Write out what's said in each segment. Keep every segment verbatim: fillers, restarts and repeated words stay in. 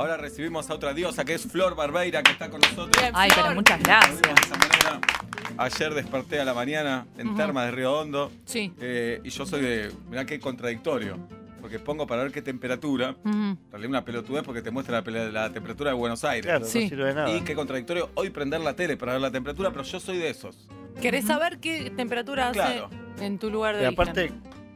Ahora recibimos a otra diosa que es Flor Barbeira, que está con nosotros. Bien, Ay, pero muchas gracias. De esa manera, ayer desperté a la mañana en uh-huh. Termas de Río Hondo. Sí. Eh, y yo soy de... Mirá qué contradictorio. Porque pongo para ver qué temperatura. Uh-huh. En realidad una pelotudez porque te muestra la, la temperatura de Buenos Aires. Claro, sí. no sirve de nada. Y qué contradictorio hoy prender la tele para ver la temperatura, pero yo soy de esos. ¿Querés saber qué temperatura hace claro. en tu lugar de y origen? aparte,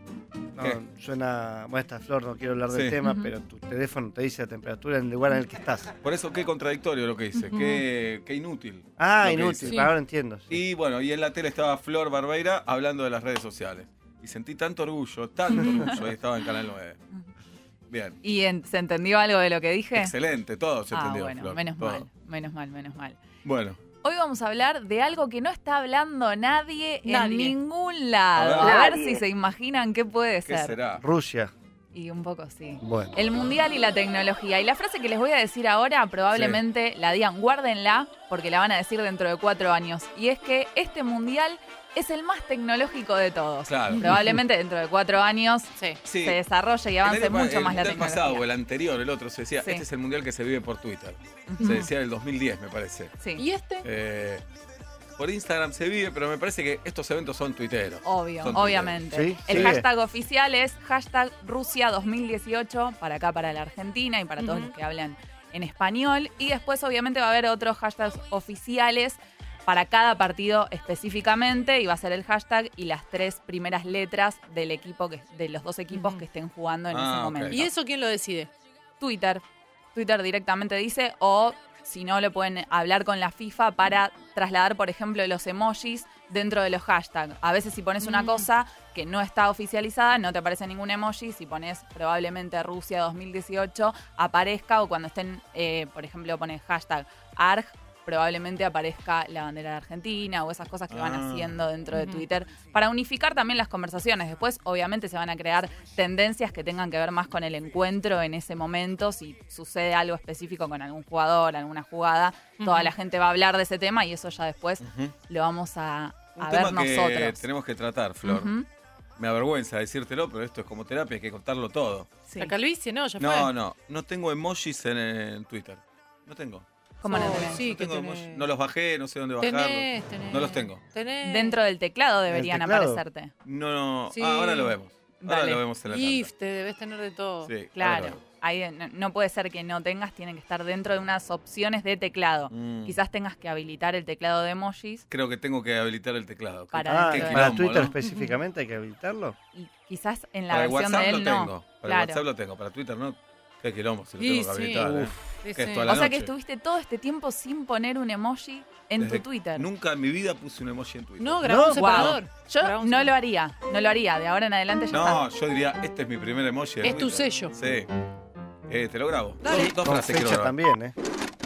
no, suena... Bueno, esta Flor, no quiero hablar del sí. tema, uh-huh. pero tu teléfono te dice la temperatura en el lugar en el que estás. Por eso, qué contradictorio lo que dice. Uh-huh. Qué, qué inútil. Ah, inútil. Sí. Ahora entiendo. Sí. Y bueno, y en la tele estaba Flor Barbeira hablando de las redes sociales. Y sentí tanto orgullo, tanto orgullo. Ahí estaba en Canal nueve. Bien. ¿Y en, se entendió algo de lo que dije? Excelente, todo se ah, entendió, bueno, Flor, menos todo. mal, menos mal, menos mal. Bueno. Hoy vamos a hablar de algo que no está hablando nadie, nadie. en ningún lado. A ver, a ver si se imaginan qué puede ¿Qué ser. será? Rusia. Y un poco sí. Bueno. El mundial y la tecnología. Y la frase que les voy a decir ahora probablemente sí. la digan, guárdenla, porque la van a decir dentro de cuatro años. Y es que este mundial es el más tecnológico de todos. Claro. Probablemente dentro de cuatro años sí. Sí. se desarrolle y avance el, mucho el, más el la tecnología. El pasado o el anterior, el otro, se decía, sí. este es el mundial que se vive por Twitter. Uh-huh. Se decía del dos mil diez, me parece. Sí. ¿Y este? Eh, por Instagram se vive, pero me parece que estos eventos son tuiteros. Obvio, son obviamente. ¿Sí? El sí. hashtag oficial es hashtag Rusia dos mil dieciocho, para acá, para la Argentina y para uh-huh. todos los que hablan en español. Y después, obviamente, va a haber otros hashtags oficiales para cada partido específicamente, y va a ser el hashtag y las tres primeras letras del equipo que, de los dos equipos uh-huh. que estén jugando en ah, ese momento. Okay. ¿Y eso quién lo decide? Twitter. Twitter directamente dice, o si no, le pueden hablar con la FIFA para trasladar, por ejemplo, los emojis dentro de los hashtags. A veces si pones uh-huh. una cosa que no está oficializada, no te aparece ningún emoji. Si pones probablemente Rusia dos mil dieciocho, aparezca, o cuando estén, eh, por ejemplo, pones hashtag ARG, probablemente aparezca la bandera de Argentina o esas cosas que van ah. haciendo dentro de Twitter para unificar también las conversaciones. Después, obviamente, se van a crear tendencias que tengan que ver más con el encuentro en ese momento. Si sucede algo específico con algún jugador, alguna jugada, uh-huh. toda la gente va a hablar de ese tema y eso ya después uh-huh. lo vamos a, a ver tema que nosotros. Tenemos que tratar, Flor. Uh-huh. Me avergüenza decírtelo, pero esto es como terapia, hay que contarlo todo. Sí. La calvicie, ¿no? Ya no, fue. No, no, no tengo emojis en, en Twitter. No tengo. ¿Cómo no, no tenés? Sí, no, tengo tenés. no los bajé, no sé dónde bajarlos. Tenés, tenés, no los tengo. Tenés. Dentro del teclado deberían teclado? aparecerte. No, no. Sí. Ah, ahora lo vemos. Ahora Dale. lo vemos en la GIF, tanda. te debes tener de todo. Sí, claro. Ahí no, no puede ser que no tengas, tienen que estar dentro de unas opciones de teclado. Mm. Quizás tengas que habilitar el teclado de emojis. Creo que tengo que habilitar el teclado. Para, ah, quilombo, para Twitter ¿no? específicamente hay que habilitarlo. Y quizás en la para versión WhatsApp de él lo tengo. no. Para claro. WhatsApp lo tengo, para Twitter no. Qué quilombo, se lo Sí, tengo que sí. habilitar. Uf, ¿eh? sí, ¿Qué, sí. toda la O sea que noche? estuviste todo este tiempo sin poner un emoji en Desde tu Twitter. Nunca en mi vida puse un emoji en Twitter. No, grabó No, un separador. Wow. Yo Grabó un no separador. lo haría, no lo haría. De ahora en adelante ya No, está. yo diría, este es mi primer emoji de Es tu Twitter. sello. Sí. Eh, te lo grabo. Dale. Dos, dos Con frases quiero fecha grabar. también, ¿eh?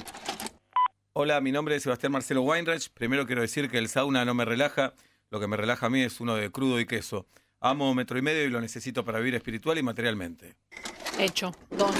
Hola, mi nombre es Sebastián Marcelo Weinreich. Primero quiero decir que el sauna no me relaja. Lo que me relaja a mí es uno de crudo y queso. Amo metro y medio y lo necesito para vivir espiritual y materialmente. Hecho. Don.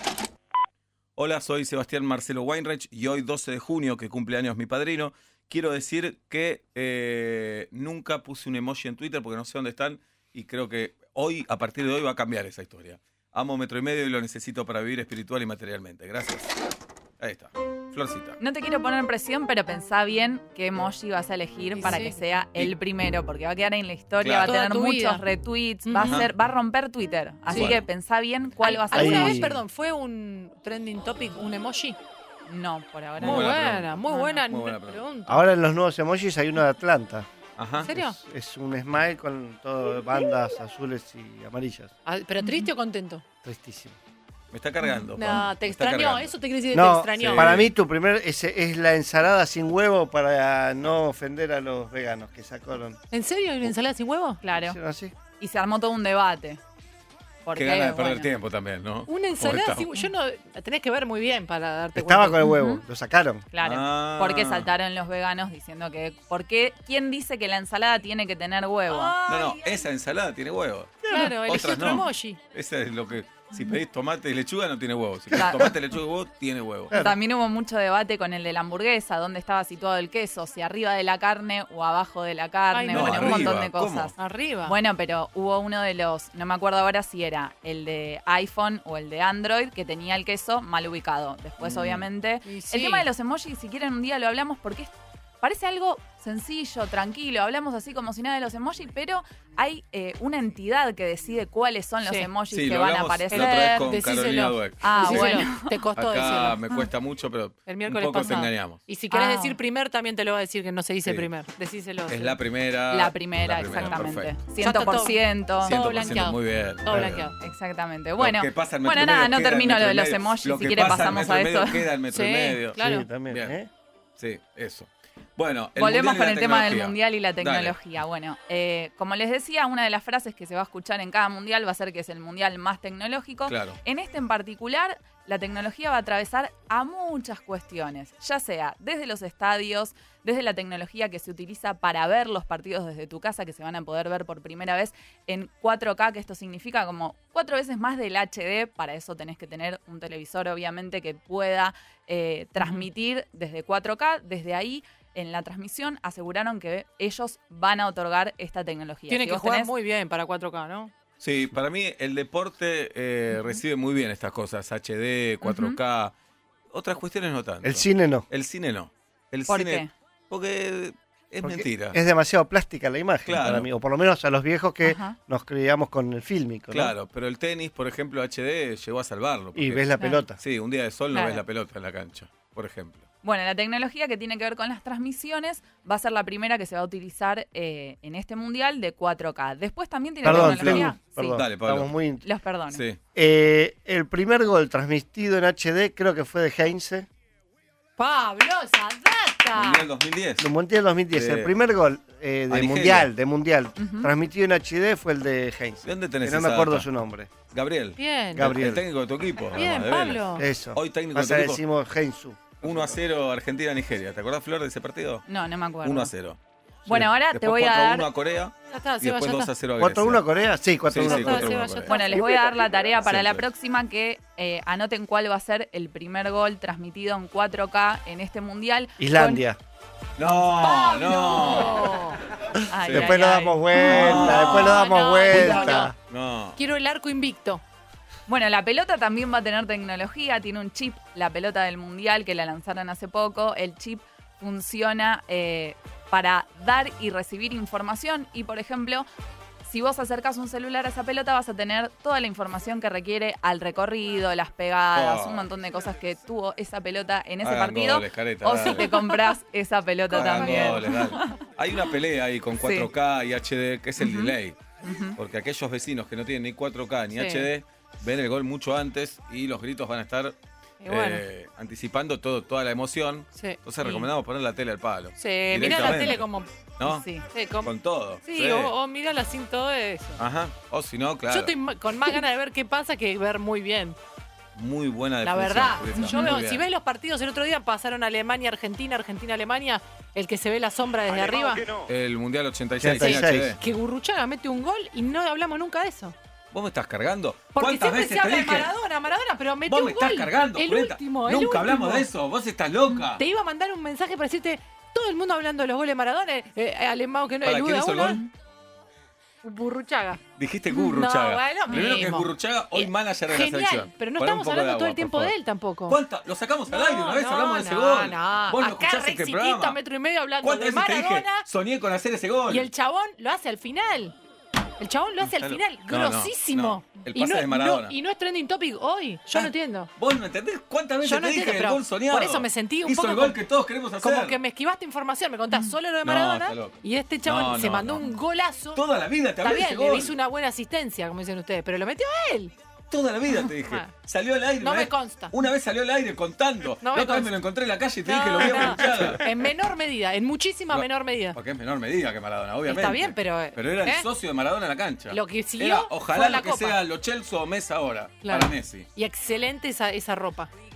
Hola, soy Sebastián Marcelo Weinreich y hoy doce de junio, que cumple años mi padrino, quiero decir que eh, nunca puse un emoji en Twitter porque no sé dónde están y creo que hoy, a partir de hoy, va a cambiar esa historia. Amo metro y medio y lo necesito para vivir espiritual y materialmente. Gracias. Ahí está. Florcita. No te quiero poner presión, pero pensá bien qué emoji vas a elegir Y para sí. que sea el Y- primero, porque va a quedar en la historia, Claro. va a tener Toda tu vida. muchos retweets, va Ajá. a ser, va a romper Twitter. Así Sí. que pensá bien cuál vas a ¿Alguna Ahí- vez, perdón, fue un trending topic, un emoji? No, por ahora Muy Muy no. buena buena, pregunta. muy No, buena, muy buena pregunta. Ahora en los nuevos emojis hay uno de Atlanta. Ajá. ¿En serio? Es, es un smile con todo bandas azules y amarillas. Ah, ¿Pero triste o contento? Tristísimo. Me está cargando. No, Juan. te Me está extrañó. cargando. Eso te quiere decir que No, te extrañó. sí. para mí tu primer es, es la ensalada sin huevo para no ofender a los veganos que sacaron. ¿En serio? ¿Hay una ensalada sin huevo? Claro. ¿Hicieron así? Y se armó todo un debate. Porque, Qué ganas de perder bueno, tiempo también, ¿no? Una ensalada ¿Cómo sin estamos? huevo. Yo no. La tenés que ver muy bien para darte Estaba con cuenta. el huevo, Ujú. lo sacaron. Claro. Ah. Porque saltaron los veganos diciendo que. ¿Por qué? ¿Quién dice que la ensalada tiene que tener huevo? No, no, esa ensalada tiene huevo. Claro, elegí Otras otro no. emoji. Ese es lo que Si pedís tomate y lechuga, no tiene huevo. Si pedís Claro. tomate, lechuga y huevo, tiene huevo. Claro. También hubo mucho debate con el de la hamburguesa, dónde estaba situado el queso, si arriba de la carne o abajo de la carne, Ay, no, bueno, un arriba, montón de ¿cómo? cosas. Arriba. Bueno, pero hubo uno de los, no me acuerdo ahora si era el de iPhone o el de Android, que tenía el queso mal ubicado. Después, Mm. obviamente, Y sí. el tema de los emojis, si quieren un día lo hablamos porque es- parece algo sencillo, tranquilo, hablamos así como si nada de los emojis, pero hay eh, una entidad que decide cuáles son los Sí. emojis Sí, que lo van a hablamos aparecer. la otra vez con Decíselo. Carolina Dweck. Ah, Decíselo. bueno. Te costó Acá decirlo. me cuesta mucho, pero El miércoles un poco pasado. te engañamos. Y si querés Ah. decir primer, también te lo va a decir que no se dice Sí. primer. Decíselo. Es la primera. La primera, la primera, exactamente. perfecto. cien por ciento. Todo cien por ciento, blanqueado. Muy bien. Todo Claro. blanqueado. Exactamente. Bueno, Lo que pasa en bueno metro y nada, medio no queda en termino metro lo de y los medio. emojis. Lo Si que quiere pasa en pasamos metro a y medio eso. Queda en metro y Sí, medio. claro. Sí, también. Bien. ¿eh? Sí, eso. Bueno, el Volvemos mundial y con la el tema del tecnología. mundial y la Dale. tecnología. Bueno, eh, como les decía, una de las frases que se va a escuchar en cada mundial va a ser que es el mundial más tecnológico. Claro. En este en particular, la tecnología va a atravesar a muchas cuestiones, ya sea desde los estadios, desde la tecnología que se utiliza para ver los partidos desde tu casa, que se van a poder ver por primera vez en cuatro K, que esto significa como cuatro veces más del H D. Para eso tenés que tener un televisor, obviamente, que pueda eh, transmitir desde cuatro K. Desde ahí, en la transmisión, aseguraron que ellos van a otorgar esta tecnología. Tiene Si que vos jugar tenés- muy bien para cuatro K, ¿no? Sí, para mí el deporte eh, recibe muy bien estas cosas. H D, cuatro K. Otras cuestiones no tanto. El cine no. El cine no. El ¿Por cine, qué? Porque es Porque mentira. Es demasiado plástica la imagen Claro. para mí. O por lo menos a los viejos que Ajá. nos criamos con el fílmico. ¿no? Claro, pero el tenis, por ejemplo, H D llegó a salvarlo. Y porque- ves la Claro. pelota. Sí, un día de sol no Claro. ves la pelota en la cancha, por ejemplo. Bueno, la tecnología que tiene que ver con las transmisiones va a ser la primera que se va a utilizar eh, en este mundial de cuatro K. Después también tiene Perdón, tecnología. tengo- perdón. Dale, Pablo. Estamos muy... Los perdono. Sí. Eh, el primer gol transmitido en H D creo que fue de Heinze. Pablo, esa data. Mundial dos mil diez. El Mundial dos mil diez. De- El primer gol eh, A de Nigeria. Mundial, de Mundial, Ujú. transmitido en H D fue el de Heinze. ¿De dónde tenés Que no me esa acuerdo data? su nombre. Gabriel. Bien. Gabriel. El técnico de tu equipo. Bien, además, de Vélez. Pablo. Eso. Hoy técnico de Pasa tu que equipo. decimos Heinzu. uno a cero Argentina-Nigeria. ¿Te acordás, Flor, de ese partido? No, no me acuerdo. uno a cero. Bueno, ahora te Después voy a cuatro a dar. uno a Corea Ya está, y Seba, después ya dos está. a cero a Grecia. ¿cuatro uno a Corea? Sí, cuatro uno Sí, a sí, Corea. cuatro uno a Ya Corea. está. Bueno, les voy a dar la tarea para la Siempre. próxima que eh, anoten cuál va a ser el primer gol transmitido en cuatro K en este mundial. Islandia. No, no. Oh. Ay, Después ay, lo ay. damos vuelta, No, después lo damos no, vuelta. No. Quiero el arco invicto. Bueno, la pelota también va a tener tecnología, tiene un chip, la pelota del mundial que la lanzaron hace poco. El chip funciona eh, para dar y recibir información y, por ejemplo, si vos acercás un celular a esa pelota vas a tener toda la información que requiere al recorrido, las pegadas, Oh. un montón de cosas que tuvo esa pelota en ese Hagan partido. goles, Careta, o dale. si te compras esa pelota Hagan también. goles, dale. Hay una pelea ahí con cuatro K y H D, que es el Ujú. delay. Ujú. Porque aquellos vecinos que no tienen ni cuatro K ni Sí. H D ven el gol mucho antes y los gritos van a estar Y bueno. eh, anticipando todo, toda la emoción. Sí. Entonces Y- recomendamos poner la tele al palo. Sí, mirá la Directamente. tele como. ¿No? Sí. Sí, como- Con todo. sí, o, o mirala sin todo eso. Ajá. O si no, claro. Yo estoy ma- con más ganas de ver qué pasa que ver muy bien. Muy buena La definición, verdad, Julieta, yo muy veo, bien. si ves los partidos el otro día pasaron Alemania, Argentina, Argentina, Alemania, el que se ve la sombra desde arriba, El Mundial ochenta y seis, ochenta y seis. en H D. que Gurruchaga mete un gol y no hablamos nunca de eso. ¿Vos me estás cargando? Porque ¿Cuántas siempre veces se te habla de dije? Maradona, Maradona, pero metió Vos un me estás gol. cargando, el Julieta. último, el Nunca hablamos último. de eso. Vos estás loca. Te iba a mandar un mensaje para decirte, todo el mundo hablando de los goles de Maradona, eh, eh, Alemão que no, ¿Para el quién uno a hizo el uno. gol? Burruchaga. Dijiste Gurruchaga. No, bueno, Primero que es mismo. Gurruchaga, hoy Eh, manager de la Genial, selección. pero no Poné un estamos poco hablando agua, todo el tiempo por de favor. él tampoco. ¿Cuánta? Lo sacamos al No, aire una vez, no, hablamos de ese no, gol. no. Vos lo Acá escuchás re este chiquito, programa. metro y medio hablando ¿Cuántas de veces te dije? Maradona Soñé con hacer ese gol. y el chabón lo hace al final. El chabón lo hace al Claro. final, No, no, grosísimo. no. El Y pase no- de Maradona. no- y no es trending topic hoy. Yo Ah, no entiendo. ¿Vos no entendés cuántas veces Yo no te dije entiendo, el pero gol soñado? por eso me sentí un Hizo poco el gol como- que todos queremos hacer. Como que me esquivaste información, me contás solo lo de No, Maradona está loco. y este chabón No, se no, mandó no. un golazo. Toda la vida te Está hablé de ese bien, le gol. hizo una buena asistencia, como dicen ustedes, pero lo metió a él. Toda la vida te dije. Ah. Salió al aire. No una me vez- consta. Una vez salió al aire contando. No la me otra vez consta. me lo encontré en la calle y te No, dije lo vi a no. Gurruchaga. En menor medida, en muchísima No, menor medida. Porque es menor medida que Maradona, obviamente. Está bien, pero, Pero era el ¿eh? socio de Maradona en la cancha. Lo que siguió Era, fue ojalá la lo que Copa. sea Lo Chelsea o Messi ahora. Claro. Para Messi. Y excelente esa, esa ropa.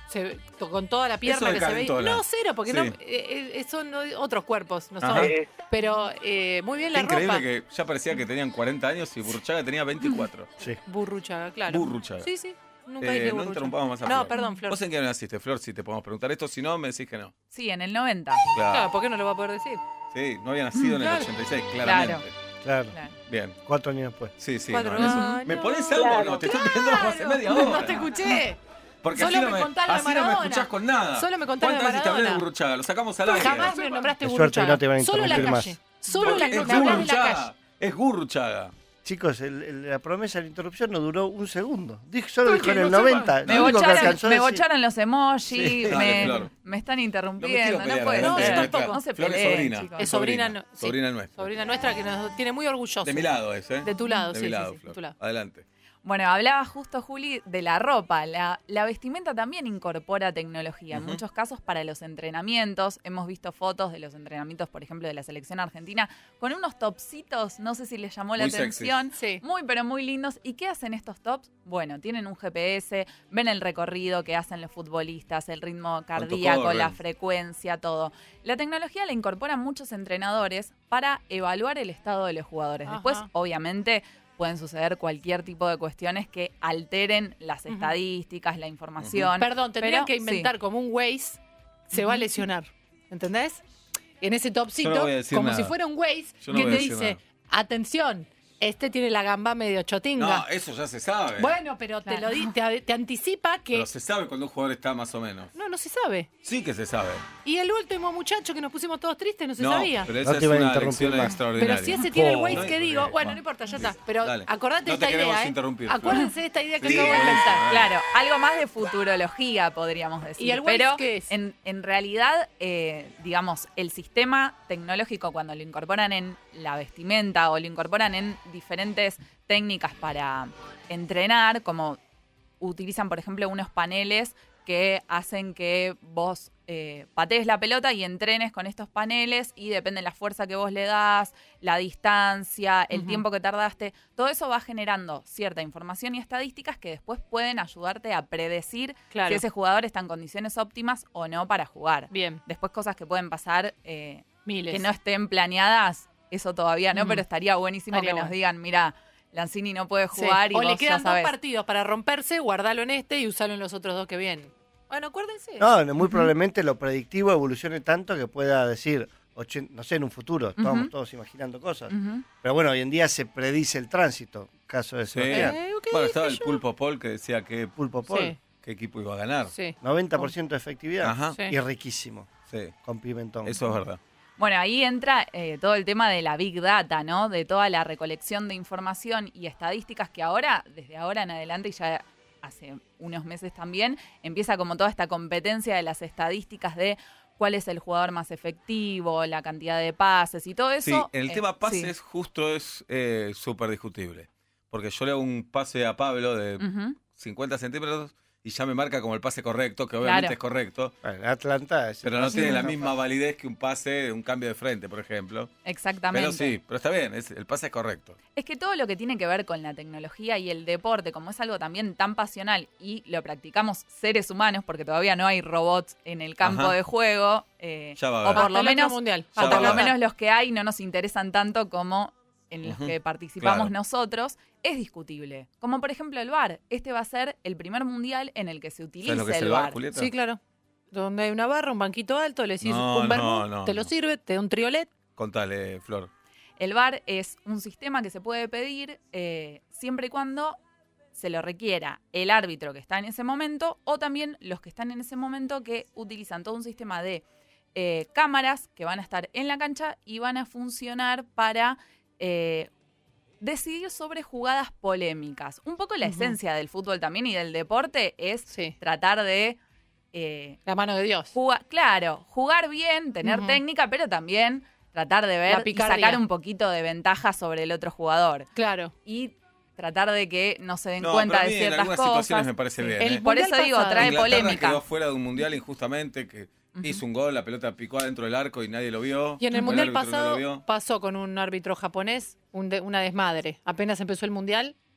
se, con toda la pierna Eso de que se ve. calentola. No, cero, porque Sí. no, eh, eh, son otros cuerpos, no Ajá. son. Pero eh, muy bien Qué la increíble ropa. que ya parecía que tenían cuarenta años y Burruchaga tenía veinticuatro. Sí. Burruchaga, claro. Burruchaga. Sí, sí. Nunca Eh, dije no Burruchaga. interrumpamos más a No, Flor. perdón, Flor. ¿Vos en qué año naciste, Flor? Si te podemos preguntar esto, si no, me decís que no. Sí, en el noventa. Claro. Claro, ¿por qué no lo va a poder decir? Sí, no había nacido en el Claro. ochenta y seis, claramente. Claro. Claro. Bien. Cuatro años después. Sí, sí. Cuatro no, eso- años. ¿Me pones algo o no? Te estoy pidiendo hace media hora. No te escuché. Porque Solo así, no me me, contás la así no me Maradona. escuchás con nada. Solo me contás la ¿Cuántas veces te hablé de Maradona? Burruchaga? Lo sacamos al aire. Jamás me nombraste Qué suerte que Burruchaga. no te van a Solo en la interrumpir calle. más. Solo Porque la, es me hablas de la Gurruchaga. calle. Es Gurruchaga. Chicos, el- el- la promesa de la interrupción no duró un segundo. Dijo, solo Porque dijo en no el sepa. noventa. Me Lo único que bocharon, alcanzó a me decir- bocharon los emojis, Sí, dale, me, Flor. me están No me interrumpiendo, quiero no, pelear, puede adelante, No, yo ser. tampoco. No se Flor es peleen, sobrina. chicos. Es sobrina, Sobrina, no- sí. sobrina nuestra. Sobrina nuestra que nos tiene muy orgullosos. De mi lado es, ¿eh? De tu lado, de sí, mi sí, lado, sí, Flor. de tu lado. Adelante. Bueno, hablaba justo Juli de la ropa. La, la vestimenta también incorpora tecnología. En Ujú. muchos casos para los entrenamientos. Hemos visto fotos de los entrenamientos, por ejemplo, de la selección argentina, con unos topsitos, no sé si les llamó la Muy sexy. atención. Sí. Muy, pero muy lindos. ¿Y qué hacen estos tops? Bueno, tienen un G P S, ven el recorrido que hacen los futbolistas, el ritmo cardíaco, corren. la frecuencia, todo. La tecnología la incorporan muchos entrenadores para evaluar el estado de los jugadores. Después, Ajá. obviamente, pueden suceder cualquier tipo de cuestiones que alteren las Ujú. estadísticas, la información. Perdón, tendrían pero, que inventar sí. como un Waze, se va a lesionar. ¿Entendés? En ese Yo topcito, no voy a decir como nada. si fuera un Waze, Yo no que voy te a decir dice, nada. atención, este tiene la gamba medio chotinga. No, eso ya se sabe. Bueno, pero te Claro. lo di, te, te anticipa que... Pero se sabe cuando un jugador está más o menos. No, no se sabe. Sí que se sabe. Y el último muchacho que nos pusimos todos tristes no se no, sabía. pero No esa te es iban a una interrumpir lección más. extraordinaria. Pero si ese tiene el Oh. Waze No, que digo, porque- bueno, no importa, ya está. Pero Dale. acordate No te esta queremos idea, ¿eh? interrumpir, Flor. Acuérdense de esta idea que Sí, acabo de eso. inventar. Claro, algo más de futurología, podríamos decir. ¿Y el Waze Pero qué es? En, en realidad, eh, digamos, el sistema tecnológico, cuando lo incorporan en la vestimenta o lo incorporan en diferentes técnicas para entrenar, como utilizan, por ejemplo, unos paneles que hacen que vos eh, patees la pelota y entrenes con estos paneles y depende de la fuerza que vos le das, la distancia, el Ujú. tiempo que tardaste, todo eso va generando cierta información y estadísticas que después pueden ayudarte a predecir Claro. si ese jugador está en condiciones óptimas o no para jugar. Bien, Después cosas que pueden pasar eh, miles. que no estén planeadas, eso todavía no, Ujú. pero estaría buenísimo Estaría que nos bueno. digan, mira, Lanzini no puede Sí. jugar y o vos le quedan ya dos sabes. partidos para romperse, guardalo en este y usalo en los otros dos que vienen. Bueno, acuérdense. No, no, muy probablemente lo predictivo evolucione tanto que pueda decir, ochen- no sé, en un futuro, estamos Ujú. todos imaginando cosas. Ujú. Pero bueno, hoy en día se predice el tránsito, caso de Sí. Sebastián. Eh, ok, Bueno, estaba dije el yo. Pulpo Paul que decía que, Pulpo Paul, Sí, qué equipo iba a ganar. sí. noventa por ciento de efectividad Ajá. Sí. y riquísimo, Sí, con pimentón. eso es verdad. Bueno, ahí entra eh, todo el tema de la Big Data, ¿no? De toda la recolección de información y estadísticas que ahora, desde ahora en adelante y ya hace unos meses también, empieza como toda esta competencia de las estadísticas de cuál es el jugador más efectivo, la cantidad de pases y todo Sí, eso. el eh, tema pases sí. justo es eh, súper discutible. Porque yo le hago un pase a Pablo de Ujú. cincuenta centímetros y ya me marca como el pase correcto, que obviamente Claro. es correcto, Bueno, Atlanta es pero no es tiene la una misma fase. validez que un pase de un cambio de frente, por ejemplo. Exactamente. Pero sí, pero está bien, es- el pase es correcto. Es que todo lo que tiene que ver con la tecnología y el deporte, como es algo también tan pasional y lo practicamos seres humanos, porque todavía no hay robots en el campo Ajá. de juego, eh, Ya va a o haber. por Hasta lo el otro menos, mundial. Ya o va por a lo haber. menos los que hay no nos interesan tanto como en los Ujú, que participamos claro. nosotros, es discutible. Como por ejemplo el V A R. Este va a ser el primer mundial en el que se utilice ¿Sabes lo que es el el V A V A R, R. Julieta? Sí, claro. Donde hay una barra, un banquito alto, le decís No, un vermú, no, no, te lo no. sirve, te da un triolet. Contale, Flor. El V A R es un sistema que se puede pedir eh, siempre y cuando se lo requiera el árbitro que está en ese momento o también los que están en ese momento que utilizan todo un sistema de eh, cámaras que van a estar en la cancha y van a funcionar para eh, decidir sobre jugadas polémicas. Un poco la Ujú. esencia del fútbol también y del deporte es Sí. tratar de... eh, La mano de Dios. Jugar, claro, jugar bien, tener Ujú. técnica, pero también tratar de La ver y picardía. sacar un poquito de ventaja sobre el otro jugador. Claro. Y tratar de que no se den No, cuenta pero a de mí en ciertas algunas cosas. situaciones me parece bien, El ¿eh? Por mundial eso digo, pasado. trae Inglaterra polémica. quedó fuera de un mundial injustamente, que Ujú. hizo un gol, la pelota picó adentro del arco y nadie lo vio. Y en el O mundial árbitro no lo pasado vio. pasó con un árbitro japonés un de- una desmadre. Apenas empezó el mundial,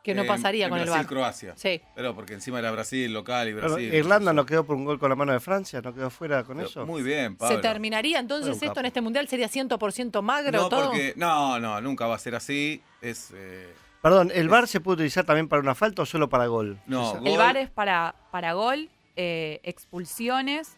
que no En- pasaría en con el Brasil, V A R. Croacia. Sí. Pero porque encima era Brasil, local y Brasil. Pero Irlanda no quedó por un gol con la mano de Francia, no quedó fuera con Pero eso. Muy bien, Pablo. ¿Se terminaría entonces Era un esto capo. en este mundial? ¿Sería cien por ciento magro No, todo? porque, no, no, nunca va a ser así. Es, eh, Perdón, ¿el V A R se puede utilizar también para una falta o solo para gol? no, Esa- gol, El V A R es para, para gol, eh, expulsiones,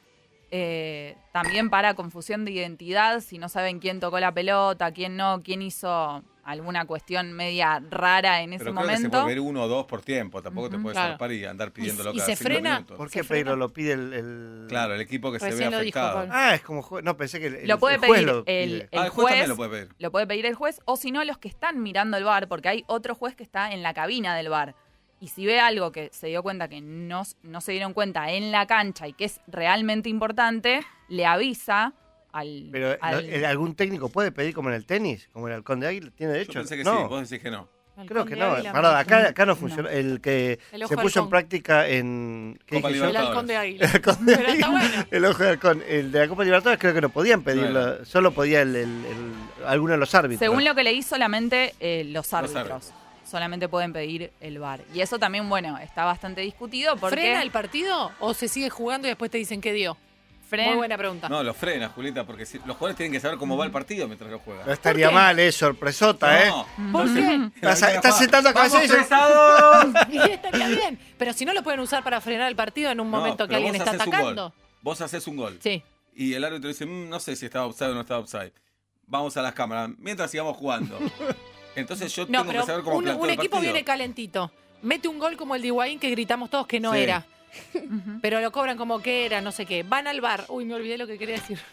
eh, también para confusión de identidad, si no saben quién tocó la pelota, quién no, quién hizo alguna cuestión media rara en ese pero creo que se momento. puede ver uno o dos por tiempo. Tampoco te Ujú, puedes claro. zarpar y andar pidiéndolo y cada se cinco frena? minutos. ¿Por ¿Se qué frena? Pedro lo pide el...? el- Claro, el equipo que se Recién ve lo dijo, afectado. Pablo. Ah, es como jue- No, pensé que el, Lo puede el juez pedir lo el, pide. el Ah, el juez juez, también lo puede pedir. lo puede pedir el juez, o si no, los que están mirando el V A R, porque hay otro juez que está en la cabina del V A R. Y si ve algo que se dio cuenta que no, no se dieron cuenta en la cancha y que es realmente importante, le avisa al... Pero al- ¿lo- el- ¿algún técnico puede pedir como en el tenis? Como el halcón de águila, ¿tiene Yo derecho? pensé que no, sí, vos decís que no. creo que Halcón de no. águila, Perdón, me- acá, acá no funciona. El que El ojo se de puso en halcón. práctica en... ¿qué Copa dije yo? El Libertadores. halcón de águila. El halcón de Pero está águila, bueno. el ojo de halcón. El de la Copa Libertadores creo que no podían pedirlo. Bueno. Solo podía el, el- el- alguno de los árbitros. Según lo que leí, solamente eh, los árbitros. árbitros. Solamente pueden pedir el V A R. Y eso también, bueno, está bastante discutido porque... ¿Frena el partido o se sigue jugando y después te dicen qué dio? Fren- Muy buena pregunta. No, lo frena, Julieta, porque si- los jugadores tienen que saber cómo va el partido mientras lo juegan. No estaría qué? mal, es sorpresota, ¿eh? No. ¿Por qué? Estás, estás sentando ¡Vamos, cabeza y dices, pesados! Y estaría bien. Pero si no lo pueden usar para frenar el partido en un No, momento que pero alguien vos está haces un atacando. gol. Vos haces un gol. Sí. Y el árbitro dice, "Mm, no sé si estaba offside o no estaba offside. Vamos a las cámaras, mientras sigamos jugando. Entonces yo No, tengo pero que saber cómo un, planteo un el equipo partido. viene calentito. Mete un gol como el de Higuaín que gritamos todos que no Sí. era. Ujú. Pero lo cobran como que era, no sé qué. Van al bar. Uy, me olvidé lo que quería decir.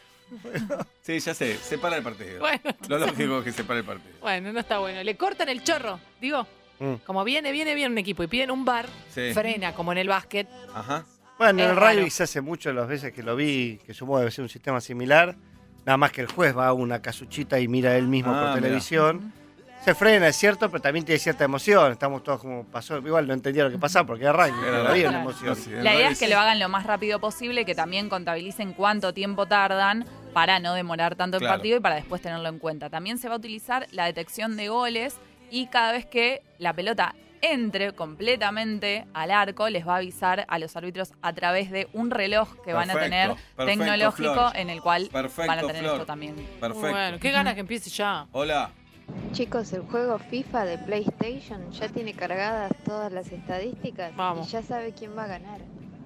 Sí, ya sé, separa el partido. Bueno, Lo lógico es que separa el partido. bueno, no está bueno. Le cortan el chorro. Digo, Mm. como viene, viene bien un equipo y piden un bar, Sí. frena como en el básquet. Ajá. bueno, en Es el rugby raro. se hace mucho las veces que lo vi, que supongo debe ser un sistema similar. Nada más que el juez va a una casuchita y mira él mismo Ah, por mirá. televisión. Se frena, es cierto, pero también tiene cierta emoción. Estamos todos como pasó. Igual no entendía lo que pasaba porque era rugby, Era pero había rugby. una emoción. Sí, en La idea realidad es que sí. lo hagan lo más rápido posible, que también contabilicen cuánto tiempo tardan para no demorar tanto el Claro. partido y para después tenerlo en cuenta. También se va a utilizar la detección de goles y cada vez que la pelota entre completamente al arco, les va a avisar a los árbitros a través de un reloj que van a Perfecto, tener perfecto, tecnológico Flor. en el cual Perfecto, van a tener Flor. esto también. Perfecto. Bueno, qué ganas que empiece ya. Hola. Chicos, el juego FIFA de PlayStation ya tiene cargadas todas las estadísticas Vamos. y ya sabe quién va a ganar.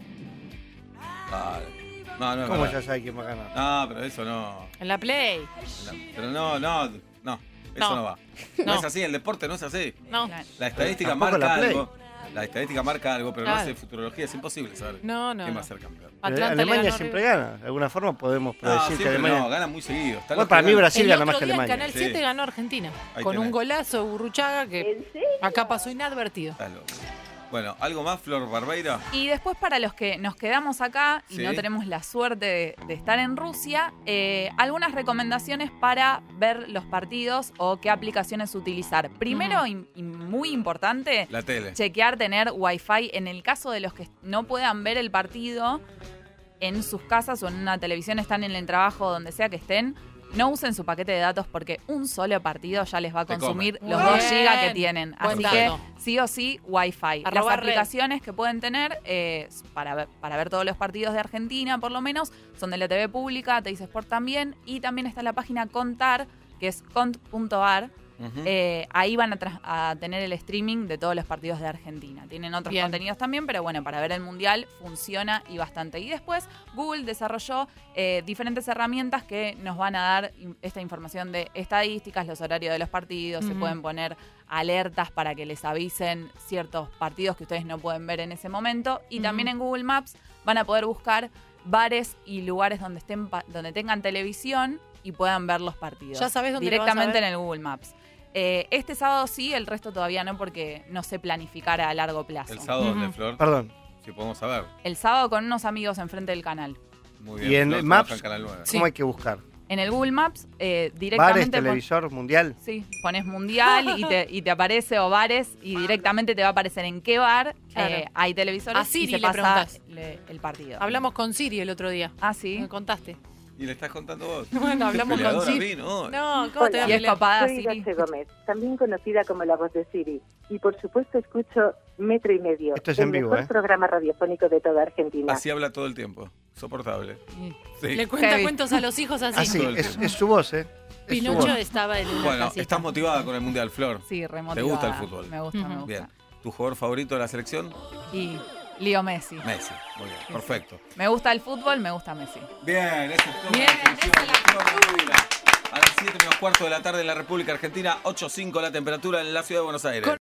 Vale. No, no es ¿Cómo verdad. ya sabe quién va a ganar? No, pero eso no. En la Play. no, Pero no, no, no. Eso No. no, va. No. No. es así, el deporte no es así. No, Claro. La estadística Tampoco marca la Play. algo. La estadística marca algo, pero no Claro. hace futurología. Es imposible saber no, no. quién no. va a ser campeón. Pero Atlanta le Alemania ganó a siempre River. gana. De alguna forma podemos No, predecir que siempre Alemania. no, gana muy seguido. Están Bueno, los para que mí ganan. Brasil El gana otro más que día en Alemania. Canal Sí. siete ganó Argentina. Ahí Con tenés. un golazo de Burruchaga que acá pasó inadvertido. Está loco. Bueno, ¿algo más, Flor Barbeira? Y después para los que nos quedamos acá y Sí. no tenemos la suerte de, de estar en Rusia, eh, algunas recomendaciones para ver los partidos o qué aplicaciones utilizar. Primero, Ujú. y, y muy importante, La tele. chequear tener Wi-Fi en el caso de los que no puedan ver el partido en sus casas o en una televisión, están en el trabajo, donde sea que estén. No usen su paquete de datos porque un solo partido ya les va a Te consumir come. los Muy dos bien. gigas que tienen. Buen Así que dato. sí o sí, Wi-Fi. Las Arroba red. aplicaciones que pueden tener eh, para, ver, para ver todos los partidos de Argentina, por lo menos, son de la T V pública, Teis Sport también. Y también está la página Contar, que es cont punto ar. Ujú. Eh, ahí van a, tras- a tener el streaming de todos los partidos de Argentina. Tienen otros Bien. contenidos también, pero bueno, para ver el Mundial funciona y bastante. Y después Google desarrolló eh, diferentes herramientas que nos van a dar in- esta información de estadísticas, los horarios de los partidos, se Ujú. pueden poner alertas para que les avisen ciertos partidos que ustedes no pueden ver en ese momento. Y Ujú. también en Google Maps van a poder buscar bares y lugares donde, estén pa- donde tengan televisión y puedan ver los partidos. ¿Ya sabes dónde lo vas a directamente ver? en el Google Maps. Eh, este sábado sí, el resto todavía no, porque no sé planificar a largo plazo. El sábado, Ujú. ¿dónde, Flor? Perdón. Si podemos saber. El sábado con unos amigos enfrente del canal. Muy Y bien. en Flor Maps- trabaja en Canal nueve. Sí. ¿Cómo hay que buscar? En el Google Maps, eh, ¿Bares, directamente... pon- televisor, mundial? sí, pones mundial y te, y te aparece, o bares, y directamente te va a aparecer en qué bar Claro. eh, hay televisores A Siri y se le pasa preguntás. le- el partido. Hablamos con Siri el otro día. Ah, sí. Me contaste. Y le estás contando vos. Bueno, hablamos con Peleadora Siri. vino. No, ¿cómo te Hola, vas Y a es pelear? copada, soy Siri. Irache Gómez, también conocida como la voz de Siri. Y por supuesto escucho Metro y Medio, Esto es el en vivo, mejor ¿eh? programa radiofónico de toda Argentina. Así habla todo el tiempo. Soportable. Sí. Le cuenta Heavy. cuentos a los hijos así. Así, todo el es, tiempo. es su voz, ¿eh? Es su Pinocho voz. estaba en una Bueno, casita. estás motivada con el Mundial, Flor. Sí, remotivada. ¿Te gusta el fútbol? Me gusta, me Ujú. gusta. Bien. ¿Tu jugador favorito de la selección? Y Leo Messi. Messi. Muy bien, perfecto. Me gusta el fútbol, me gusta Messi. Bien, eso es todo. Bien, La selección esa es la de Flor Rubira. A las siete menos cuarto de la tarde en la República Argentina, ocho cinco la temperatura en la ciudad de Buenos Aires.